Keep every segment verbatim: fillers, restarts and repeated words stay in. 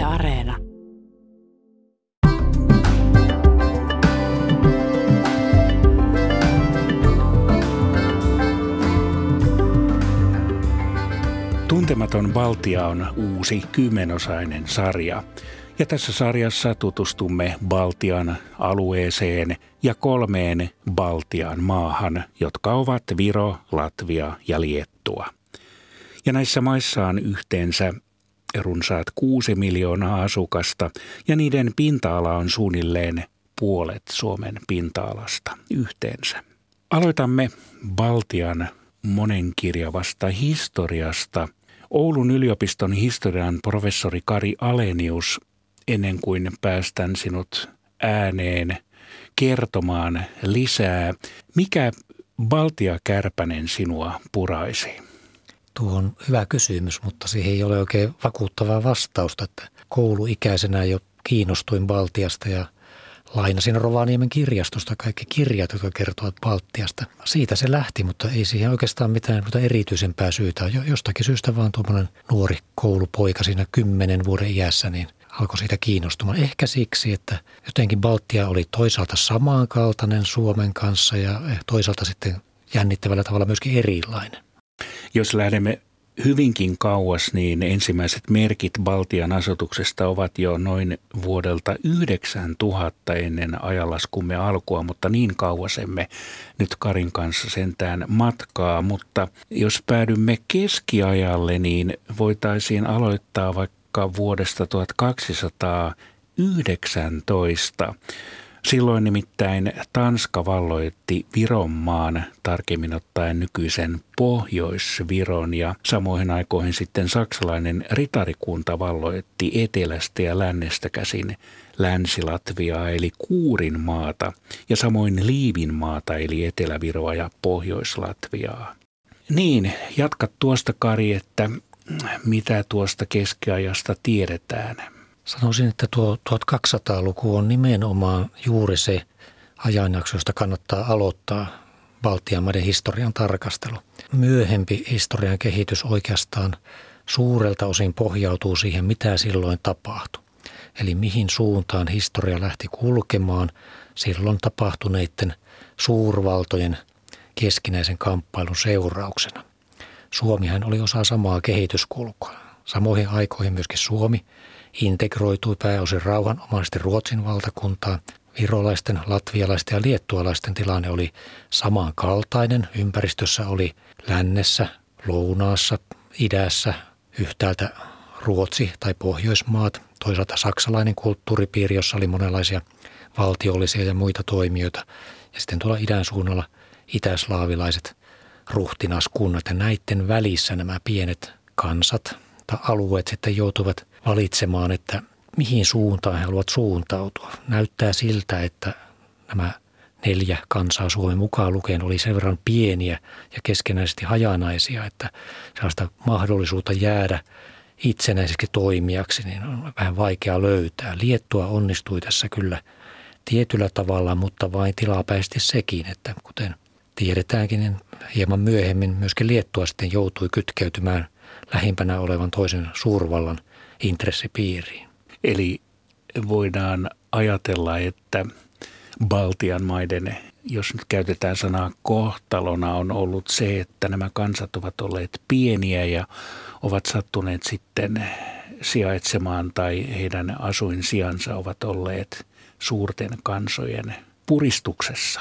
Areena. Tuntematon Baltia on uusi kymmenosainen sarja. Ja tässä sarjassa tutustumme Baltian alueeseen ja kolmeen Baltian maahan, jotka ovat Viro, Latvia ja Liettua. Ja näissä maissa on yhteensä runsaat kuusi miljoonaa asukasta ja niiden pinta-ala on suunnilleen puolet Suomen pinta-alasta yhteensä. Aloitamme Baltian monenkirjavasta historiasta. Oulun yliopiston historian professori Kari Alenius, ennen kuin päästän sinut ääneen kertomaan lisää, mikä Baltia Kärpänen sinua puraisi? Tuo on hyvä kysymys, mutta siihen ei ole oikein vakuuttavaa vastausta. Että kouluikäisenä jo kiinnostuin Baltiasta ja lainasin Rovaniemen kirjastosta kaikki kirjat, jotka kertovat Baltiasta. Siitä se lähti, mutta ei siihen oikeastaan mitään erityisempää syytä. Jostakin syystä vaan tuommoinen nuori koulupoika siinä kymmenen vuoden iässä niin alkoi siitä kiinnostumaan. Ehkä siksi, että jotenkin Baltia oli toisaalta samankaltainen Suomen kanssa ja toisaalta sitten jännittävällä tavalla myöskin erilainen. Jos lähdemme hyvinkin kauas, niin ensimmäiset merkit Baltian asutuksesta ovat jo noin vuodelta yhdeksäntuhatta ennen ajanlaskumme alkua, mutta niin kauas emme nyt Karin kanssa sentään matkaa. Mutta jos päädymme keskiajalle, niin voitaisiin aloittaa vaikka vuodesta tuhatkaksisataayhdeksäntoista. Silloin nimittäin Tanska valloitti Vironmaan, tarkemmin ottaen nykyisen Pohjois-Viron, ja samoihin aikoihin sitten saksalainen ritarikunta valloitti etelästä ja lännestä käsin Länsi-Latviaa eli Kuurin maata ja samoin Liivin maata eli Etelä-Viroa ja Pohjois-Latviaa. Niin, jatka tuosta Kari, että mitä tuosta keskiajasta tiedetään? Sanoisin, että tuo tuhatkaksisataaluku on nimenomaan juuri se ajanjakso, josta kannattaa aloittaa Baltian maiden historian tarkastelu. Myöhempi historian kehitys oikeastaan suurelta osin pohjautuu siihen, mitä silloin tapahtui. Eli mihin suuntaan historia lähti kulkemaan silloin tapahtuneiden suurvaltojen keskinäisen kamppailun seurauksena. Suomihan oli osa samaa kehityskulkua. Samoihin aikoihin myöskin Suomi integroitui pääosin rauhanomaisesti Ruotsin valtakuntaan. Virolaisten, latvialaisten ja liettualaisten tilanne oli samankaltainen. Ympäristössä oli lännessä, lounaassa, idässä, yhtäältä Ruotsi tai Pohjoismaat, toisaalta saksalainen kulttuuripiiri, jossa oli monenlaisia valtiollisia ja muita toimijoita. Ja sitten tuolla idän suunnalla itäslaavilaiset ruhtinaskunnat ja näiden välissä nämä pienet kansat tai alueet sitten joutuvat valitsemaan, että mihin suuntaan he haluavat suuntautua. Näyttää siltä, että nämä neljä kansaa Suomen mukaan lukien oli sen verran pieniä ja keskenäisesti hajanaisia, että sellaista mahdollisuutta jäädä itsenäiseksi toimijaksi niin on vähän vaikea löytää. Liettua onnistui tässä kyllä tietyllä tavalla, mutta vain tilapäisesti sekin, että kuten tiedetäänkin, niin hieman myöhemmin myöskin Liettua sitten joutui kytkeytymään lähimpänä olevan toisen suurvallan intressipiiriin. Eli voidaan ajatella, että Baltian maiden, jos nyt käytetään sanaa kohtalona, on ollut se, että nämä kansat ovat olleet pieniä ja ovat sattuneet sitten sijaitsemaan tai heidän asuinsijansa ovat olleet suurten kansojen puristuksessa.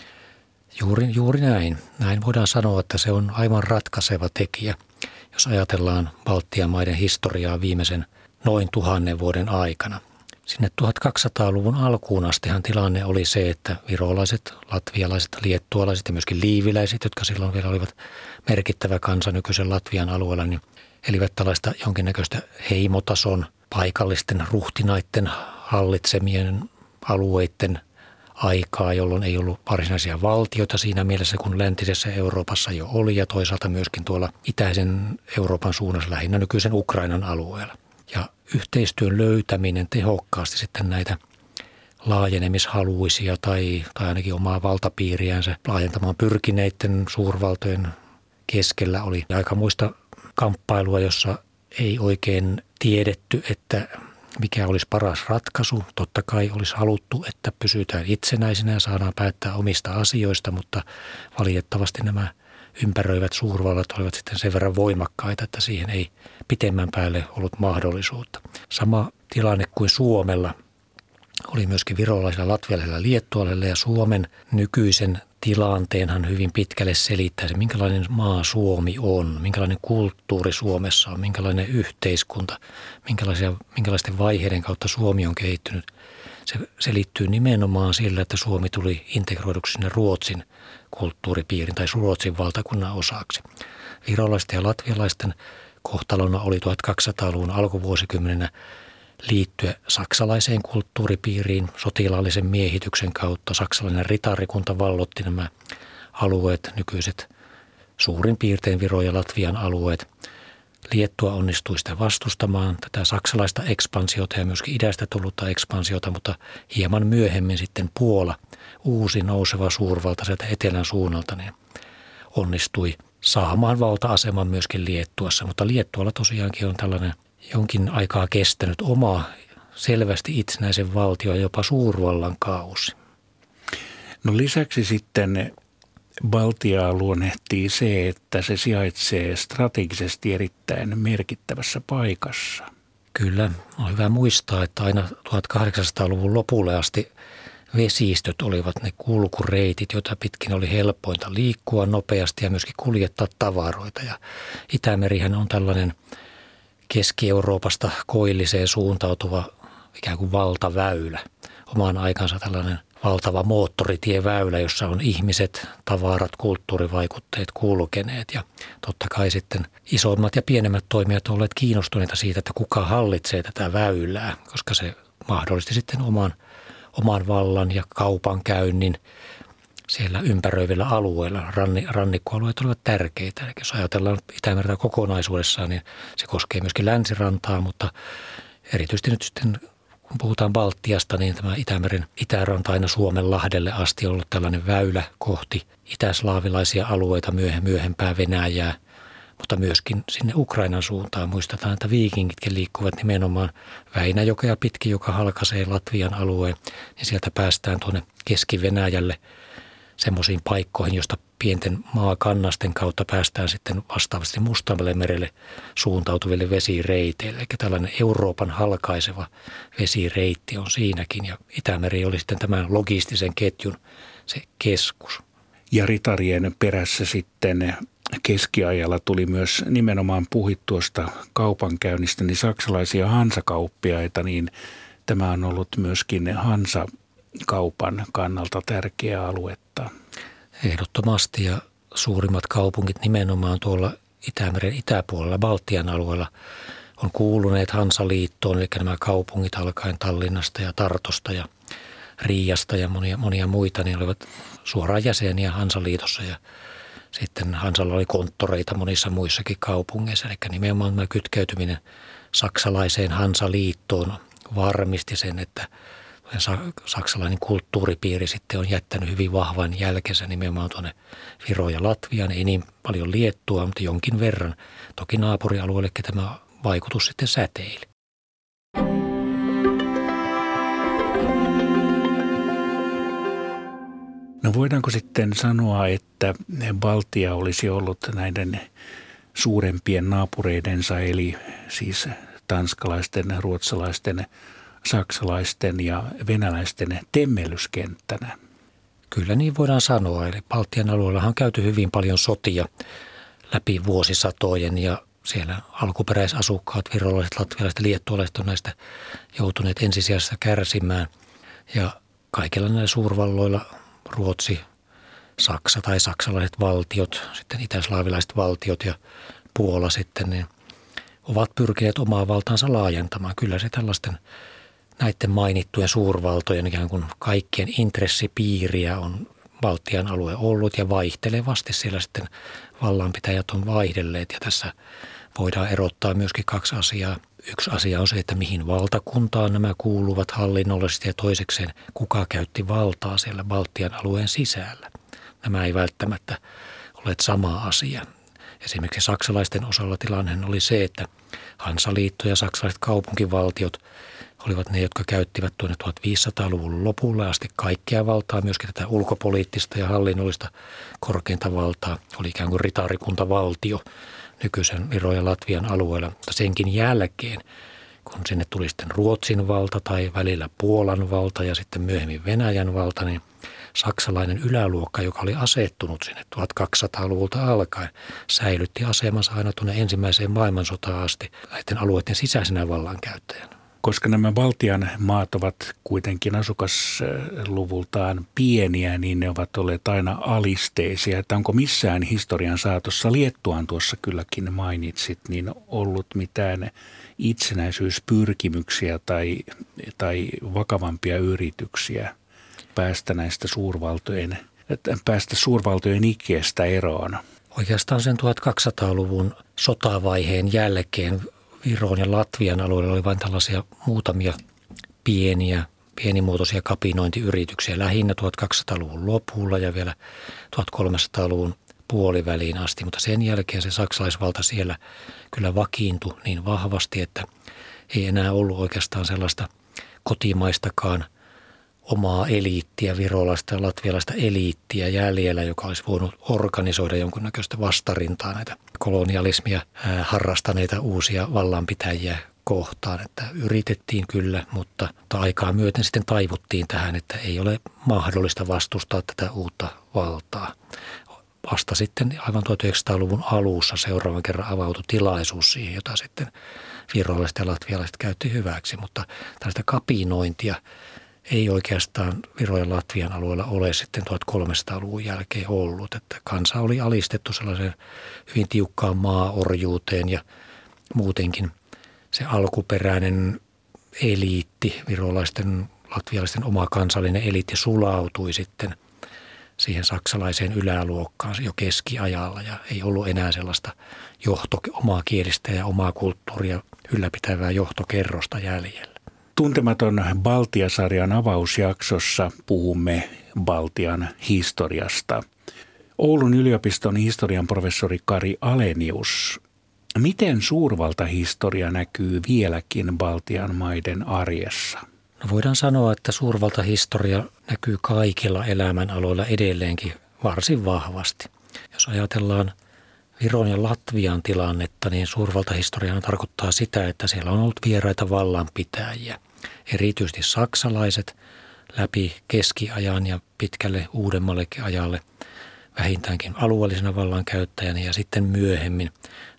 Juuri, juuri näin. Näin voidaan sanoa, että se on aivan ratkaiseva tekijä, jos ajatellaan Baltian maiden historiaa viimeisen noin tuhannen vuoden aikana. Sinne tuhatkaksisataaluvun alkuun astihan tilanne oli se, että virolaiset, latvialaiset, liettualaiset ja myöskin liiviläiset, jotka silloin vielä olivat merkittävä kansa nykyisen Latvian alueella, niin elivät tällaista jonkinnäköistä heimotason paikallisten ruhtinaiden hallitsemien alueiden aikaa, jolloin ei ollut varsinaisia valtioita siinä mielessä, kun läntisessä Euroopassa jo oli ja toisaalta myöskin tuolla itäisen Euroopan suunnassa lähinnä nykyisen Ukrainan alueella. Ja yhteistyön löytäminen tehokkaasti sitten näitä laajenemishaluisia tai, tai ainakin omaa valtapiiriänsä laajentamaan pyrkineiden suurvaltojen keskellä oli aika muista kamppailua, jossa ei oikein tiedetty, että mikä olisi paras ratkaisu. Totta kai olisi haluttu, että pysytään itsenäisenä ja saadaan päättää omista asioista, mutta valitettavasti nämä ympäröivät suurvallat olivat sitten sen verran voimakkaita, että siihen ei pitemmän päälle ollut mahdollisuutta. Sama tilanne kuin Suomella oli myöskin virolaisilla, latvialaisilla, liettualaisilla ja Suomen nykyisen tilanteenhan hyvin pitkälle selittää se, minkälainen maa Suomi on, minkälainen kulttuuri Suomessa on, minkälainen yhteiskunta, minkälaisia, minkälaisten vaiheiden kautta Suomi on kehittynyt. Se selittyy nimenomaan sillä, että Suomi tuli integroiduksi sinne Ruotsin kulttuuripiirin tai Ruotsin valtakunnan osaksi. Virolaisten ja latvialaisten kohtalona oli tuhatkaksisataaluvun alkuvuosikymmenenä liittyä saksalaiseen kulttuuripiiriin sotilaallisen miehityksen kautta. Saksalainen ritarikunta vallotti nämä alueet, nykyiset suurin piirtein Viron ja Latvian alueet. Liettua onnistui sitten vastustamaan tätä saksalaista ekspansiota ja myöskin idästä tullutta ekspansiota, mutta hieman myöhemmin sitten Puola, uusi nouseva suurvalta sieltä etelän suunnalta, niin onnistui saamaan valta-aseman myöskin Liettuassa. Mutta Liettualla tosiaankin on tällainen jonkin aikaa kestänyt oma selvästi itsenäisen valtio ja jopa suurvallan kausi. No lisäksi sitten Baltiaa luonnehtii se, että se sijaitsee strategisesti erittäin merkittävässä paikassa. Kyllä, on hyvä muistaa, että aina tuhatkahdeksansataaluvun lopulle asti vesistöt olivat ne kulkureitit, joita pitkin oli helpointa liikkua nopeasti ja myöskin kuljettaa tavaroita. Ja Itämerihän on tällainen Keski-Euroopasta koilliseen suuntautuva ikään kuin valtaväylä. Omaan aikansa tällainen valtava moottoritieväylä, jossa on ihmiset, tavarat, kulttuurivaikutteet kulkeneet. Ja totta kai sitten isommat ja pienemmät toimijat ovat olleet kiinnostuneita siitä, että kuka hallitsee tätä väylää, koska se mahdollisti sitten oman, oman vallan ja kaupankäynnin siellä ympäröivillä alueilla. Ranni, rannikkoalueet olivat tärkeitä. Eli jos ajatellaan Itämerta kokonaisuudessaan, niin se koskee myöskin länsirantaa, mutta erityisesti nyt sitten kun puhutaan Baltiasta, niin tämä Itämeren itäranta aina Suomenlahdelle asti on ollut tällainen väylä kohti itäslaavilaisia alueita, myöhempää Venäjää, mutta myöskin sinne Ukrainan suuntaan. Muistetaan, että viikingitkin liikkuvat nimenomaan Väinäjokea pitkin, joka halkaisee Latvian alueen, niin sieltä päästään tuonne Keski-Venäjälle semmoisiin paikkoihin, josta pienten maakannasten kautta päästään sitten vastaavasti Mustalle merelle suuntautuville vesireiteille. Eli tällainen Euroopan halkaiseva vesireitti on siinäkin ja Itämeri oli sitten tämän logistisen ketjun se keskus. Ja ritarien perässä sitten keskiajalla tuli myös nimenomaan puhit tuosta kaupankäynnistä, niin saksalaisia hansakauppiaita, niin tämä on ollut myöskin Hansa-kaupan kannalta tärkeää aluetta. Ehdottomasti ja suurimmat kaupungit nimenomaan tuolla Itämeren itäpuolella, Baltian alueella on kuuluneet Hansaliittoon, eli nämä kaupungit alkaen Tallinnasta ja Tartosta ja Riiasta ja monia, monia muita, niin olivat suoraan jäseniä Hansaliitossa ja sitten Hansalla oli konttoreita monissa muissakin kaupungeissa, eli nimenomaan tämä kytkeytyminen saksalaiseen Hansaliittoon varmisti sen, että saksalainen kulttuuripiiri sitten on jättänyt hyvin vahvan jälkensä nimenomaan tuonne Viroon ja Latviaan. Ei niin paljon Liettua, mutta jonkin verran. Toki naapurialueellekin tämä vaikutus sitten säteili. No voidaanko sitten sanoa, että Baltia olisi ollut näiden suurempien naapureidensa, eli siis tanskalaisten, ruotsalaisten, saksalaisten ja venäläisten temmellyskenttänä? Kyllä niin voidaan sanoa. Eli Baltian alueella on käyty hyvin paljon sotia läpi vuosisatojen ja siellä alkuperäisasukkaat, virolaiset, latvialaiset ja liettualaiset on näistä joutuneet ensisijassa kärsimään. Ja kaikilla näillä suurvalloilla Ruotsi, Saksa tai saksalaiset valtiot, sitten itäslaavilaiset valtiot ja Puola sitten, niin ovat pyrkineet omaa valtaansa laajentamaan. Kyllä se tällaisten näiden mainittujen suurvaltojen ikään kuin kaikkien intressipiiriä on Baltian alue ollut ja vaihtelevasti siellä sitten vallanpitäjät on vaihdelleet ja tässä voidaan erottaa myöskin kaksi asiaa. Yksi asia on se, että mihin valtakuntaan nämä kuuluvat hallinnollisesti ja toisekseen kuka käytti valtaa siellä Baltian alueen sisällä. Nämä ei välttämättä ole sama asia. Esimerkiksi saksalaisten osalla tilanne oli se, että Hansaliitto ja saksalaiset kaupunkivaltiot olivat ne, jotka käyttivät tuonne viisitoistasadan-luvun lopulle asti kaikkea valtaa, myöskin tätä ulkopoliittista ja hallinnollista korkeinta valtaa. Oli ikään kuin ritaarikuntavaltio nykyisen Viron ja Latvian alueella, mutta senkin jälkeen, kun sinne tuli sitten Ruotsin valta tai välillä Puolan valta ja sitten myöhemmin Venäjän valta, niin saksalainen yläluokka, joka oli asettunut sinne tuhatkaksisataaluvulta alkaen, säilytti asemansa aina tuonne ensimmäiseen maailmansotaan asti näiden alueiden sisäisenä vallankäyttäjänä. Koska nämä Baltian maat ovat kuitenkin asukasluvultaan pieniä, niin ne ovat olleet aina alisteisia. Että onko missään historian saatossa, Liettuan tuossa kylläkin mainitsit, niin ollut mitään itsenäisyyspyrkimyksiä tai, tai vakavampia yrityksiä päästä näistä suurvaltojen, päästä suurvaltojen ikeestä eroon? Oikeastaan sen tuhatkaksisataaluvun sotavaiheen jälkeen Viron ja Latvian alueella oli vain tällaisia muutamia pieniä, pienimuotoisia kapinointiyrityksiä lähinnä tuhatkaksisataaluvun lopulla ja vielä tuhatkolmesataaluvun puoliväliin asti, mutta sen jälkeen se saksalaisvalta siellä kyllä vakiintui niin vahvasti, että ei enää ollut oikeastaan sellaista kotimaistakaan omaa eliittiä, virolaista ja latvialaista eliittiä jäljellä, joka olisi voinut organisoida jonkunnäköistä vastarintaa näitä kolonialismia ää, harrastaneita uusia vallanpitäjiä kohtaan. Että yritettiin kyllä, mutta aikaa myöten sitten taivuttiin tähän, että ei ole mahdollista vastustaa tätä uutta valtaa. Vasta sitten aivan tuhatyhdeksänsataaluvun alussa seuraavan kerran avautui tilaisuus siihen, jota sitten virolaiset ja latvialaiset käytti hyväksi, mutta tällaista kapinointia ei oikeastaan Viron ja Latvian alueella ole sitten tuhatkolmesataaluvun jälkeen ollut, että kansa oli alistettu sellaiseen hyvin tiukkaan maaorjuuteen ja muutenkin se alkuperäinen eliitti, virolaisten, latvialaisten oma kansallinen eliitti sulautui sitten siihen saksalaiseen yläluokkaan jo keskiajalla ja ei ollut enää sellaista johto, omaa kielistä ja omaa kulttuuria ylläpitävää johtokerrosta jäljellä. Tuntematon Baltia-sarjan avausjaksossa puhumme Baltian historiasta. Oulun yliopiston historian professori Kari Alenius. Miten suurvaltahistoria näkyy vieläkin Baltian maiden arjessa? No voidaan sanoa, että suurvaltahistoria näkyy kaikilla elämänaloilla edelleenkin varsin vahvasti. Jos ajatellaan Viron ja Latvian tilannetta, niin suurvaltahistoriahan tarkoittaa sitä, että siellä on ollut vieraita vallanpitäjiä. Erityisesti saksalaiset läpi keskiajan ja pitkälle uudemmallekin ajalle vähintäänkin alueellisena vallankäyttäjänä ja sitten myöhemmin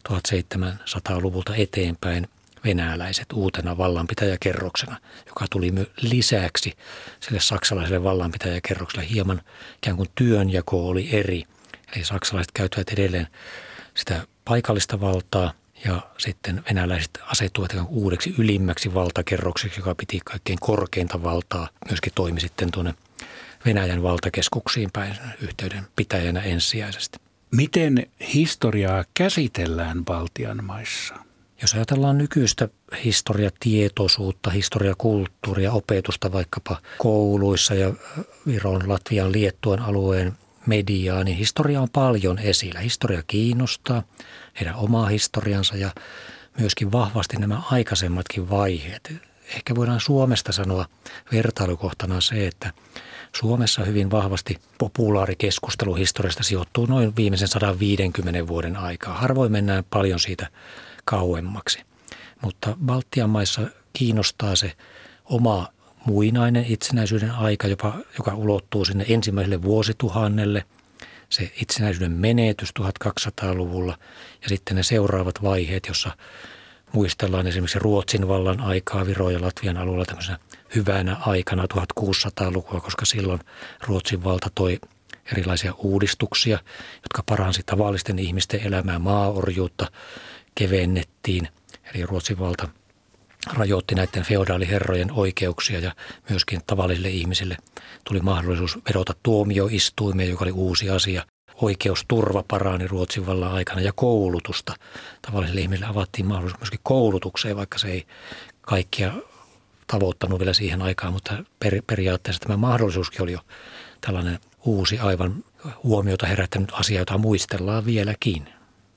tuhatseitsemänsataaluvulta eteenpäin venäläiset uutena vallanpitäjäkerroksena, joka tuli lisäksi sille saksalaiselle vallanpitäjäkerrokselle hieman ikään kuin työnjako oli eri. Eli saksalaiset käyttävät edelleen sitä paikallista valtaa ja sitten venäläiset asettuvat uudeksi ylimmäksi valtakerroksiksi, joka piti kaikkein korkeinta valtaa, myöskin toimi sitten tuonne Venäjän valtakeskuksiin päin yhteyden pitäjänä ensisijaisesti. Miten historiaa käsitellään Baltian maissa? Jos ajatellaan nykyistä historiatietoisuutta, historiakulttuuria, opetusta vaikkapa kouluissa ja Viron, Latvian, Liettuan alueen mediaa, niin historia on paljon esillä. Historia kiinnostaa, heidän omaa historiansa ja myöskin vahvasti nämä aikaisemmatkin vaiheet. Ehkä voidaan Suomesta sanoa vertailukohtana se, että Suomessa hyvin vahvasti populaarikeskustelu historiasta sijoittuu noin viimeisen sata viisikymmentä vuoden aikaa. Harvoin mennään paljon siitä kauemmaksi, mutta Baltian maissa kiinnostaa se oma muinainen itsenäisyyden aika, jopa, joka ulottuu sinne ensimmäiselle vuosituhannelle, se itsenäisyyden menetys tuhatkaksisataaluvulla ja sitten ne seuraavat vaiheet, jossa muistellaan esimerkiksi Ruotsin vallan aikaa Viron ja Latvian alueella tämmöisenä hyvänä aikana tuhatkuusisataalukua, koska silloin Ruotsin valta toi erilaisia uudistuksia, jotka paransi tavallisten ihmisten elämää, maaorjuutta kevennettiin, eli Ruotsin valta rajoitti näiden feodaaliherrojen oikeuksia ja myöskin tavallisille ihmisille tuli mahdollisuus vedota tuomioistuimeen, joka oli uusi asia. Oikeusturva parani Ruotsin vallan aikana ja koulutusta. Tavallisille ihmisille avattiin mahdollisuus myöskin koulutukseen, vaikka se ei kaikkia tavoittanut vielä siihen aikaan, mutta per, periaatteessa tämä mahdollisuuskin oli jo tällainen uusi aivan huomiota herättänyt asia, jota muistellaan vieläkin.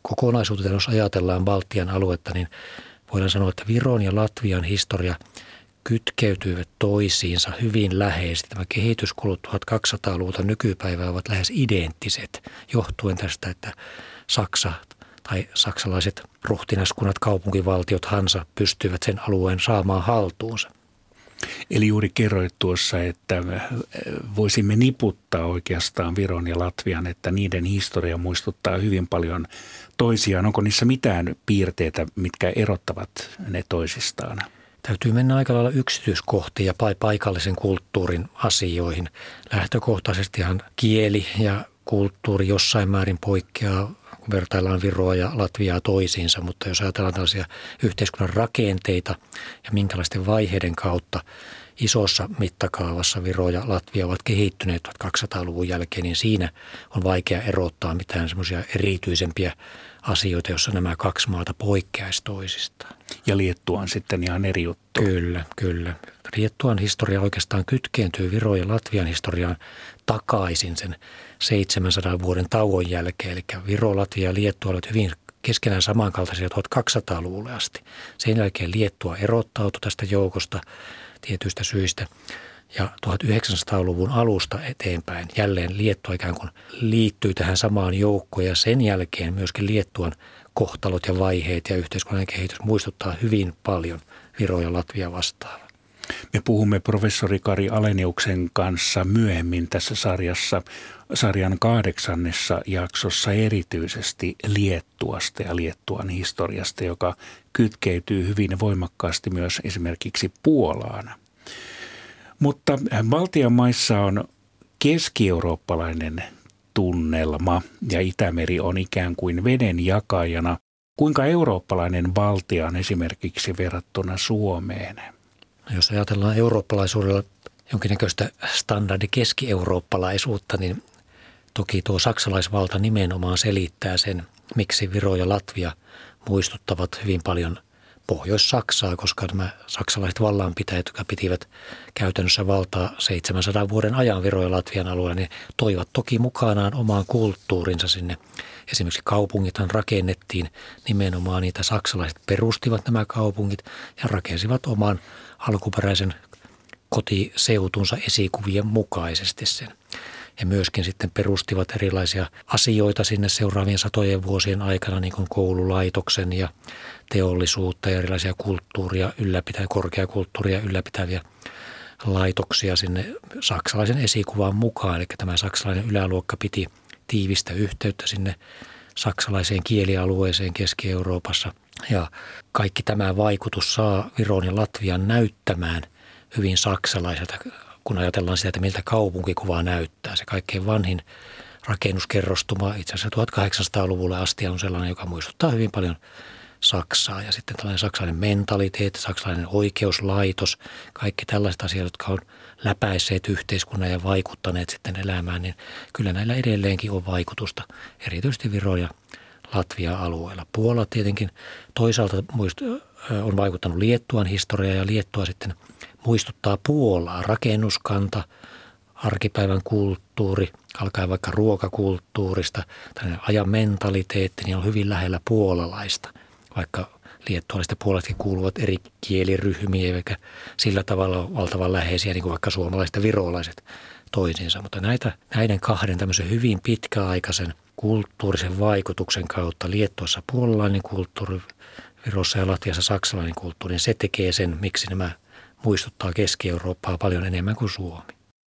kokonaisuutena, jos ajatellaan Baltian aluetta, niin voidaan sanoa, että Viron ja Latvian historia kytkeytyivät toisiinsa hyvin läheisesti. Tämä kehityskulut tuhatkaksisataaluvulta nykypäivää ovat lähes identtiset, johtuen tästä, että Saksa tai saksalaiset ruhtinaskunnat, kaupunkivaltiot, Hansa pystyivät sen alueen saamaan haltuunsa. Eli juuri kerroit tuossa, että voisimme niputtaa oikeastaan Viron ja Latvian, että niiden historia muistuttaa hyvin paljon toisiaan. Onko niissä mitään piirteitä, mitkä erottavat ne toisistaan? Täytyy mennä aika lailla yksityiskohtiin ja paikallisen kulttuurin asioihin. Lähtökohtaisestihan kieli ja kulttuuri jossain määrin poikkeaa, kun vertaillaan Viroa ja Latviaa toisiinsa, mutta jos ajatellaan tällaisia yhteiskunnan rakenteita ja minkälaisten vaiheiden kautta isossa mittakaavassa Viro ja Latvia ovat kehittyneet tuhatkaksisataaluvun jälkeen, niin siinä on vaikea erottaa mitään semmoisia erityisempiä asioita, joissa nämä kaksi maata poikkeaisi toisistaan. Ja Liettua on sitten ihan eri juttu. Kyllä, kyllä. Liettuan historia oikeastaan kytkeentyy Viron ja Latvian historiaan takaisin sen seitsemänsadan vuoden tauon jälkeen. Eli Viro, Latvia ja Liettua olivat hyvin keskenään samankaltaisia tuhatkaksisataaluvulle asti. Sen jälkeen Liettua erottautui tästä joukosta tietyistä syistä. Ja tuhatyhdeksänsataaluvun alusta eteenpäin jälleen Liettua ikään kuin liittyy tähän samaan joukkoon ja sen jälkeen myöskin Liettuan kohtalot ja vaiheet ja yhteiskunnan kehitys muistuttaa hyvin paljon Viroa ja Latvia vastaan. Me puhumme professori Kari Aleniuksen kanssa myöhemmin tässä sarjassa, sarjan kahdeksannessa jaksossa erityisesti Liettuasta ja Liettuan historiasta, joka kytkeytyy hyvin voimakkaasti myös esimerkiksi Puolaan. Mutta Baltian maissa on keski-eurooppalainen tunnelma ja Itämeri on ikään kuin veden jakajana. Kuinka eurooppalainen Baltia on esimerkiksi verrattuna Suomeen? No jos ajatellaan eurooppalaisuudella jonkinnäköistä standardi keski-eurooppalaisuutta, niin toki tuo saksalaisvalta nimenomaan selittää sen, miksi Viro ja Latvia muistuttavat hyvin paljon Pohjois-Saksaa, koska nämä saksalaiset vallanpitäjät, jotka pitivät käytännössä valtaa seitsemänsadan vuoden ajan Viro ja Latvian alueella, niin toivat toki mukanaan omaan kulttuurinsa sinne. Esimerkiksi kaupungithan rakennettiin nimenomaan, niitä saksalaiset perustivat nämä kaupungit ja rakensivat oman alkuperäisen kotiseutunsa esikuvien mukaisesti sen. Ja myöskin sitten perustivat erilaisia asioita sinne seuraavien satojen vuosien aikana, niin kuin koululaitoksen ja teollisuutta ja erilaisia kulttuuria ylläpitäviä, korkeakulttuuria ylläpitäviä laitoksia sinne saksalaisen esikuvan mukaan. Eli tämä saksalainen yläluokka piti tiivistä yhteyttä sinne saksalaiseen kielialueeseen Keski-Euroopassa. Ja kaikki tämä vaikutus saa Viron ja Latvian näyttämään hyvin saksalaiselta, kun ajatellaan sitä, että miltä kaupunkikuva näyttää. Se kaikkein vanhin rakennuskerrostuma itse asiassa tuhatkahdeksansataaluvulle asti on sellainen, joka muistuttaa hyvin paljon Saksaa. Ja sitten tällainen saksalainen mentaliteetti, saksalainen oikeuslaitos, kaikki tällaiset asiat, jotka on läpäisseet yhteiskunnan ja vaikuttaneet sitten elämään, niin kyllä näillä edelleenkin on vaikutusta, erityisesti Viron ja Latvian alueella. Puola tietenkin toisaalta on vaikuttanut Liettuan historiaa ja Liettua sitten muistuttaa Puolaa, rakennuskanta, arkipäivän kulttuuri, alkaen vaikka ruokakulttuurista, tällainen ajan mentaliteetti, niin on hyvin lähellä puolalaista, vaikka liettualaiset ja puolalaisetkin kuuluvat eri kieliryhmiä, eikä sillä tavalla valtavan läheisiä niin kuin vaikka suomalaiset ja virolaiset toisiinsa. Mutta näitä, näiden kahden tämmöisen hyvin pitkäaikaisen kulttuurisen vaikutuksen kautta Liettuassa puolalainen kulttuuri, Virossa ja Latviassa saksalainen kulttuuri, niin se tekee sen, miksi nämä muistuttaa Keski-Eurooppaa paljon enemmän kuin Suomi.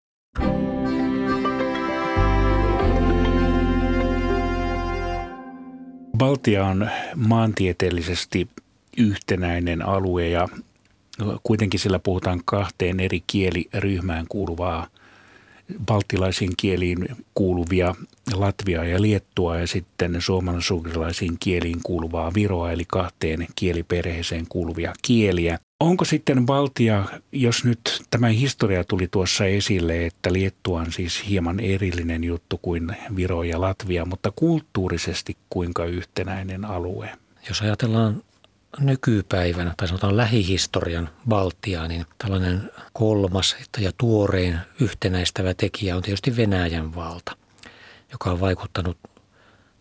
Baltia on maantieteellisesti yhtenäinen alue ja kuitenkin sillä puhutaan kahteen eri kieliryhmään kuuluvaa, baltilaisiin kieliin kuuluvia Latviaa ja Liettua ja sitten suomalaisiin kieliin kuuluvaa Viroa, eli kahteen kieliperheeseen kuuluvia kieliä. Onko sitten Baltia, jos nyt tämä historia tuli tuossa esille, että Liettua on siis hieman erillinen juttu kuin Viro ja Latvia, mutta kulttuurisesti kuinka yhtenäinen alue? Jos ajatellaan nykypäivänä tai sanotaan lähihistorian Baltiaa, niin tällainen kolmas ja tuorein yhtenäistävä tekijä on tietysti Venäjän valta, joka on vaikuttanut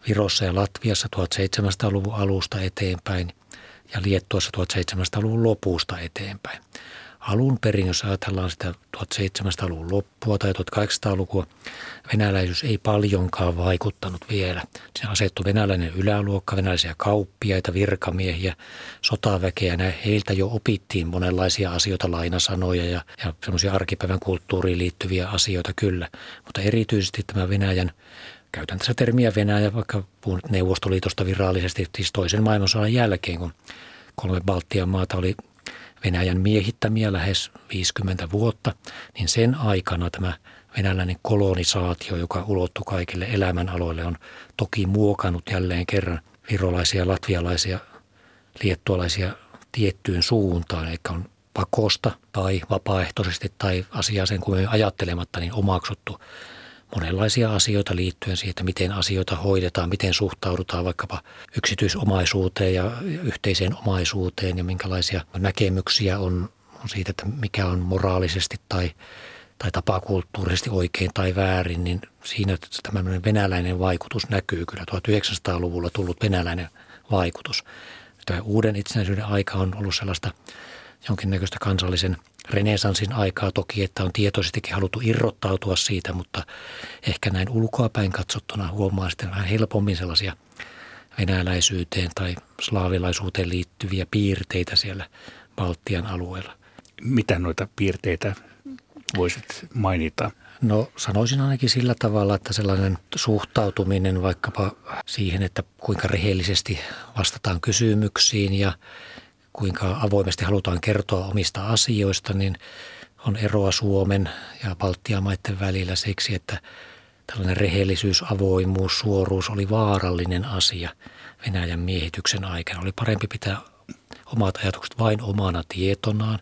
Virossa ja Latviassa tuhatseitsemänsataaluvun alusta eteenpäin ja Liettuassa tuhatseitsemänsataaluvun lopusta eteenpäin. Alun perin, jos ajatellaan sitä tuhatseitsemänsataaluvun loppua tai tuhatkahdeksansataalukua, venäläisyys ei paljonkaan vaikuttanut vielä. Se asettui venäläinen yläluokka, venäläisiä kauppiaita, virkamiehiä, sotaväkeä. Heiltä jo opittiin monenlaisia asioita, lainasanoja ja, ja semmoisia arkipäivän kulttuuriin liittyviä asioita kyllä. Mutta erityisesti tämä Venäjän, käytän tässä termiä Venäjä, vaikka puhun Neuvostoliitosta virallisesti, siis toisen maailmansodan jälkeen, kun kolme Baltian maata oli Venäjän miehittämiä lähes viisikymmentä vuotta, niin sen aikana tämä venäläinen kolonisaatio, joka ulottui kaikille elämänaloille, on toki muokannut jälleen kerran virolaisia, latvialaisia, liettualaisia tiettyyn suuntaan, eli on pakosta tai vapaaehtoisesti tai asiaa sen kuin ajattelematta niin omaksuttu monenlaisia asioita liittyen siihen, että miten asioita hoidetaan, miten suhtaudutaan vaikkapa yksityisomaisuuteen ja yhteiseen omaisuuteen ja minkälaisia näkemyksiä on, on siitä, että mikä on moraalisesti tai, tai tapakulttuurisesti oikein tai väärin, niin siinä tämmöinen venäläinen vaikutus näkyy kyllä. tuhatyhdeksänsataaluvulla tullut venäläinen vaikutus. Tämä uuden itsenäisyyden aika on ollut sellaista jonkinnäköistä kansallisen renesanssin aikaa toki, että on tietoisestikin haluttu irrottautua siitä, mutta ehkä näin ulkoapäin katsottuna huomaa sitten vähän helpommin sellaisia venäläisyyteen tai slaavilaisuuteen liittyviä piirteitä siellä Baltian alueella. Mitä noita piirteitä voisit mainita? No sanoisin ainakin sillä tavalla, että sellainen suhtautuminen vaikkapa siihen, että kuinka rehellisesti vastataan kysymyksiin ja kuinka avoimesti halutaan kertoa omista asioista, niin on eroa Suomen ja Baltian maiden välillä siksi, että tällainen rehellisyys, avoimuus, suoruus oli vaarallinen asia Venäjän miehityksen aikana. Oli parempi pitää omat ajatukset vain omana tietonaan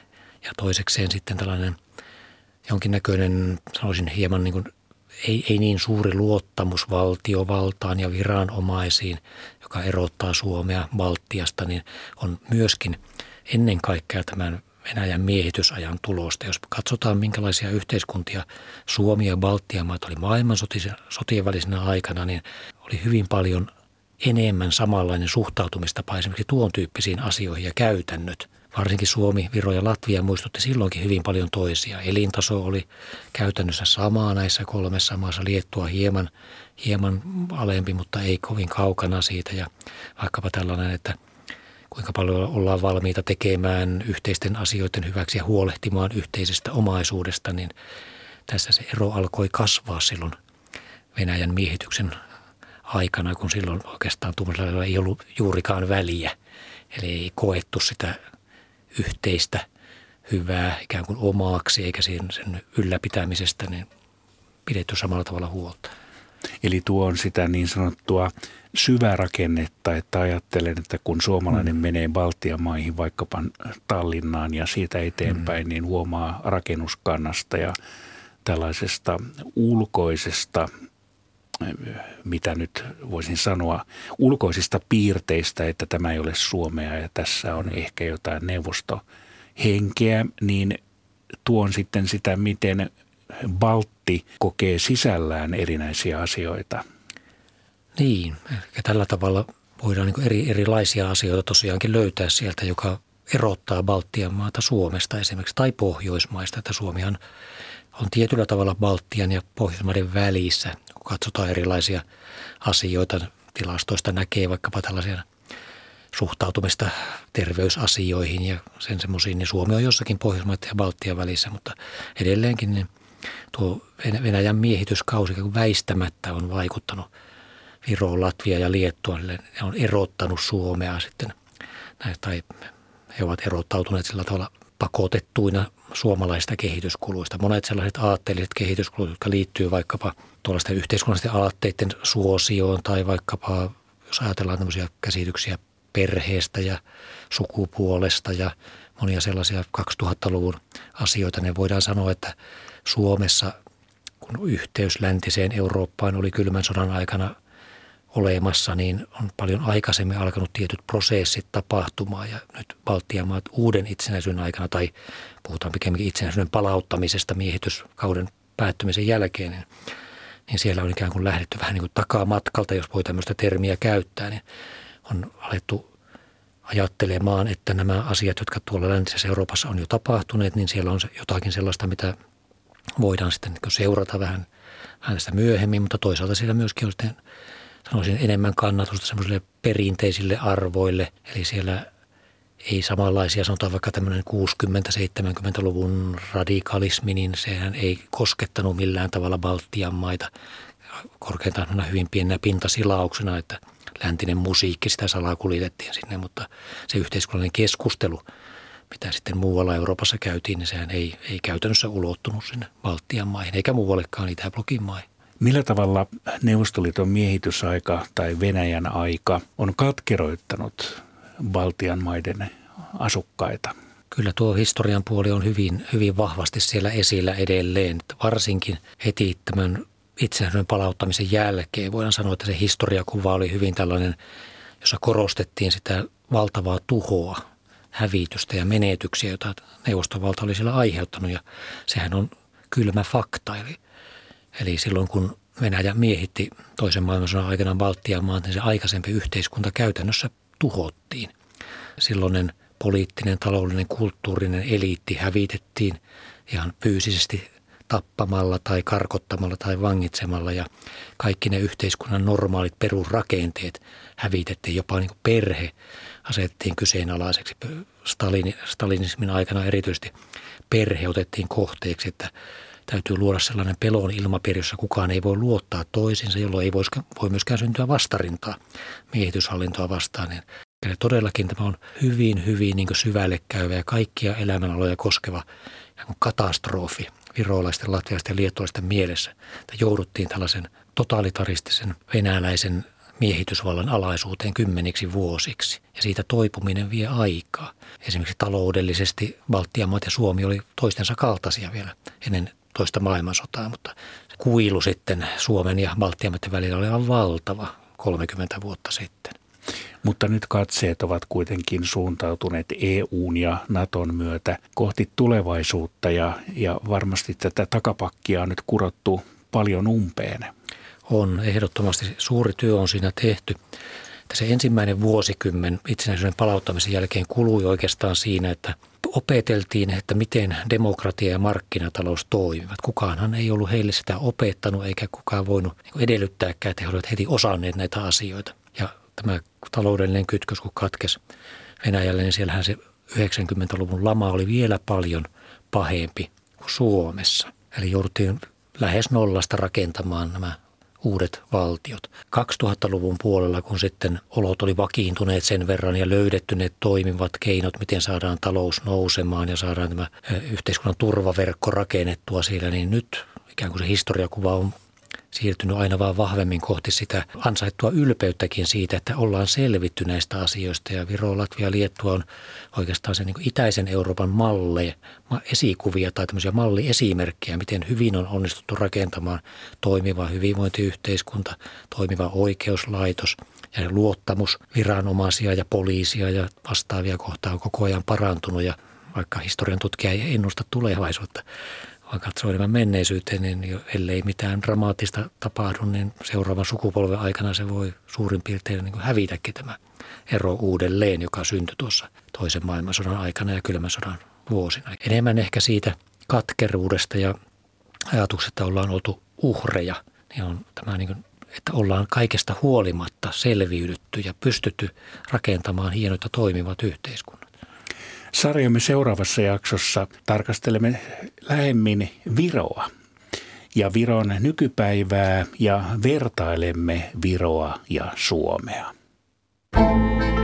ja toisekseen sitten tällainen jonkinnäköinen, sanoisin hieman niin kuin, ei, ei niin suuri luottamus valtiovaltaan ja viranomaisiin, joka erottaa Suomea Baltiasta, niin on myöskin ennen kaikkea tämän Venäjän miehitysajan tulosta. Jos katsotaan, minkälaisia yhteiskuntia Suomi ja Baltian maat oli maailmansotien välisenä aikana, niin oli hyvin paljon enemmän samanlainen suhtautumistapa esimerkiksi tuon tyyppisiin asioihin ja käytännöt. Varsinkin Suomi, Viro ja Latvia muistutti silloinkin hyvin paljon toisia. Elintaso oli käytännössä sama näissä kolmessa maassa, Liettua hieman, hieman alempi, mutta ei kovin kaukana siitä. Ja vaikkapa tällainen, että kuinka paljon ollaan valmiita tekemään yhteisten asioiden hyväksi ja huolehtimaan yhteisestä omaisuudesta, niin tässä se ero alkoi kasvaa silloin Venäjän miehityksen aikana, kun silloin oikeastaan tuollaisella ei ollut juurikaan väliä. Eli ei koettu sitä yhteistä hyvää ikään kuin omaaksi, eikä sen, sen ylläpitämisestä niin pidetty samalla tavalla huolta. Eli tuo on sitä niin sanottua syvärakennetta, että ajattelen, että kun suomalainen mm. menee Baltian maihin, vaikkapa Tallinnaan ja siitä eteenpäin, mm. niin huomaa rakennuskannasta ja tällaisesta ulkoisesta, mitä nyt voisin sanoa, ulkoisista piirteistä, että tämä ei ole Suomea ja tässä on ehkä jotain neuvostohenkeä, niin tuon sitten sitä, miten Baltti kokee sisällään erinäisiä asioita. Niin, ja tällä tavalla voidaan niin eri, erilaisia asioita tosiaankin löytää sieltä, joka erottaa Baltian maata Suomesta esimerkiksi tai Pohjoismaista, että Suomihan on tietyllä tavalla Baltian ja Pohjoismaiden välissä, kun katsotaan erilaisia asioita. Tilastoista näkee vaikkapa tällaisia suhtautumista terveysasioihin ja sen semmoisiin, niin Suomi on jossakin Pohjoismaiden ja Baltian välissä, mutta edelleenkin niin tuo Venäjän miehityskausi väistämättä on vaikuttanut Viroon, Latvia ja Liettuaan. Ne on erottanut Suomea sitten, tai he ovat erottautuneet sillä tavalla pakotettuina suomalaisista kehityskuluista. Monet sellaiset aatteelliset kehityskulut, jotka liittyy vaikkapa tuollaisten yhteiskunnallisten aatteiden suosioon tai vaikkapa, jos ajatellaan tämmöisiä käsityksiä perheestä ja sukupuolesta ja monia sellaisia kaksituhattaluvun asioita, niin voidaan sanoa, että Suomessa, kun yhteys läntiseen Eurooppaan oli kylmän sodan aikana olemassa, niin on paljon aikaisemmin alkanut tietyt prosessit tapahtumaan ja nyt Baltian maat uuden itsenäisyyden aikana tai puhutaan pikemminkin itsenäisyyden palauttamisesta miehityskauden päättymisen jälkeen, niin niin siellä on ikään kuin lähdetty vähän niin kuin takamatkalta, jos voi tämmöistä termiä käyttää, niin on alettu ajattelemaan, että nämä asiat, jotka tuolla läntisessä Euroopassa on jo tapahtuneet, niin siellä on jotakin sellaista, mitä voidaan sitten niin seurata vähän, vähän tästä myöhemmin, mutta toisaalta siellä myöskin on sitten, sanoisin, enemmän kannatusta semmoisille perinteisille arvoille, eli siellä ei samanlaisia, sanotaan vaikka tämmöinen kuusikymmentä-seitsemänkymmentäluvun radikalismi, niin sehän ei koskettanut millään tavalla Baltian maita, korkeintaan hyvin pienenä pintasilauksena, että läntinen musiikki, sitä salaa kuljetettiin sinne, mutta se yhteiskunnallinen keskustelu, mitä sitten muualla Euroopassa käytiin, niin sehän ei, ei käytännössä ulottunut sinne Baltian maihin, eikä muuallekaan Itäblokin maihin. Millä tavalla Neuvostoliiton miehitysaika tai Venäjän aika on katkeroittanut Baltian maiden asukkaita? Kyllä tuo historian puoli on hyvin, hyvin vahvasti siellä esillä edelleen, että varsinkin heti tämän itsenäisyyden palauttamisen jälkeen voidaan sanoa, että se historiakuva oli hyvin tällainen, jossa korostettiin sitä valtavaa tuhoa, hävitystä ja menetyksiä, joita neuvostovalta oli siellä aiheuttanut, ja sehän on kylmä fakta. Eli, eli silloin kun Venäjä miehitti toisen maailmansodan aikana Baltian maat, niin se aikaisempi yhteiskunta käytännössä tuhottiin. Silloinen poliittinen, taloudellinen, kulttuurinen eliitti hävitettiin ihan fyysisesti tappamalla tai karkottamalla tai vangitsemalla, ja kaikki ne yhteiskunnan normaalit perusrakenteet hävitettiin, jopa niin kuin perhe asettiin kyseenalaiseksi. Stalin, stalinismin aikana erityisesti perhe otettiin kohteeksi, että täytyy luoda sellainen pelon ilmapiiri, jossa kukaan ei voi luottaa toisinsa, jolloin ei voi myöskään syntyä vastarintaa miehityshallintoa vastaan. Niin todellakin tämä on hyvin, hyvin niin kuin syvälle käyvä ja kaikkia elämänaloja koskeva katastrofi virolaisten, latvialaisten ja liettualaisten mielessä. Että jouduttiin tällaisen totalitaristisen venäläisen miehitysvallan alaisuuteen kymmeniksi vuosiksi. Ja siitä toipuminen vie aikaa. Esimerkiksi taloudellisesti Baltian maat ja Suomi oli toistensa kaltaisia vielä ennen toista maailmansotaa, mutta se kuilu sitten Suomen ja Baltian maiden välillä oli aivan valtava kolmekymmentä vuotta sitten. Mutta nyt katseet ovat kuitenkin suuntautuneet E U:n ja Naton myötä kohti tulevaisuutta, ja, ja varmasti tätä takapakkia on nyt kurottu paljon umpeen. On, ehdottomasti suuri työ on siinä tehty. Se ensimmäinen vuosikymmen itsenäisyyden palauttamisen jälkeen kului oikeastaan siinä, että opeteltiin, että miten demokratia ja markkinatalous toimivat. Kukaanhan ei ollut heille sitä opettanut, eikä kukaan voinut edellyttääkään, että he olivat heti osanneet näitä asioita. Ja tämä taloudellinen kytkös, kun katkesi Venäjälle, niin siellähän se yhdeksänkymmentäluvun lama oli vielä paljon pahempi kuin Suomessa. Eli jouduttiin lähes nollasta rakentamaan nämä uudet valtiot. kaksituhattaluvun puolella, kun sitten olot oli vakiintuneet sen verran ja löydetty ne toimivat keinot, miten saadaan talous nousemaan ja saadaan tämä yhteiskunnan turvaverkko rakennettua siellä, niin nyt ikään kuin se historiakuva on siirtynyt aina vaan vahvemmin kohti sitä ansaittua ylpeyttäkin siitä, että ollaan selvitty näistä asioista. Ja Viro, Latvia ja Liettua on oikeastaan se niin kuin itäisen Euroopan malleja, esikuvia tai tämmöisiä malliesimerkkejä, miten hyvin on onnistuttu rakentamaan toimiva hyvinvointiyhteiskunta, toimiva oikeuslaitos ja luottamus viranomaisia ja poliisia ja vastaavia kohtaa on koko ajan parantunut. Ja vaikka historian tutkija ei ennusta tulevaisuutta, vaan katsoo enemmän menneisyyteen, niin ellei mitään dramaattista tapahdu, niin seuraavan sukupolven aikana se voi suurin piirtein niin kuin hävitäkin tämä ero uudelleen, joka syntyi tuossa toisen maailmansodan aikana ja kylmän sodan vuosina. Enemmän ehkä siitä katkeruudesta ja ajatuksesta, että ollaan oltu uhreja, niin on tämä, niin kuin, että ollaan kaikesta huolimatta selviydytty ja pystytty rakentamaan hienot ja toimivat yhteiskunnat. Sarjamme seuraavassa jaksossa tarkastelemme lähemmin Viroa ja Viron nykypäivää ja vertailemme Viroa ja Suomea.